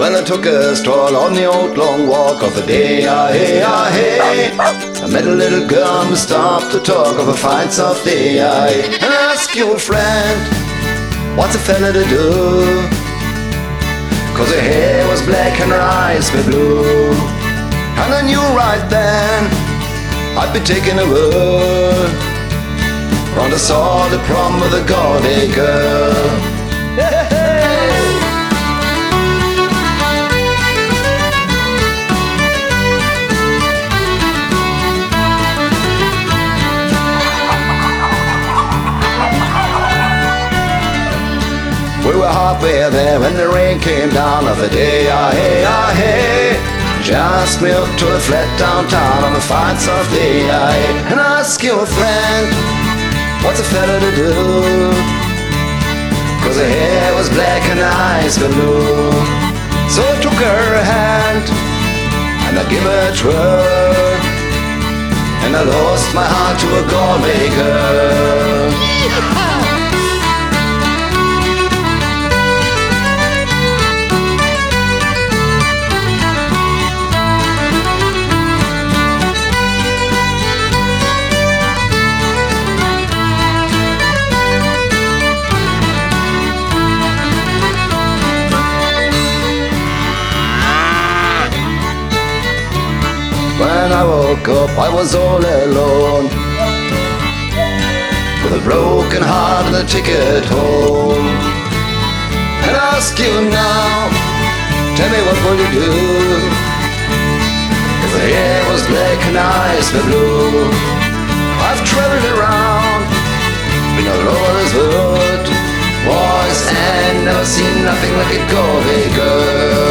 When I took a stroll on the old long walk of the day, hey, hey, I met a little girl who stopped to talk of a fine soft day, and I asked you, friend, what's a fella to do? Cause her hair was black and her eyes were blue. And I knew right then I'd be taking a word round I saw the prom with a Galway girl. We were halfway there when the rain came down of the day, hey, hey. She asked me up to a flat downtown on a fine soft day, and I asked you, friend, what's a fella to do? Cause her hair was black and her eyes were blue. So I took her hand and I gave her a twirl, and I lost my heart to a Galway girl. When I woke up, I was all alone, with a broken heart and a ticket home. And I ask you now, tell me what will you do? If the hair was black and eyes were blue. I've traveled around, been all over this world, boys, and never seen nothing like a Galway girl.